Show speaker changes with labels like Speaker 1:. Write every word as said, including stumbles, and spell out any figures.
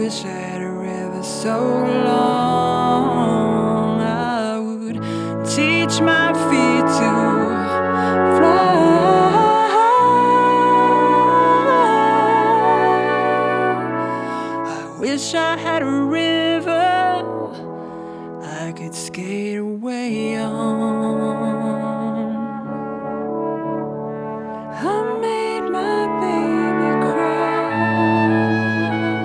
Speaker 1: wish I had a river so long I would teach my feet to fly. I wish I had a river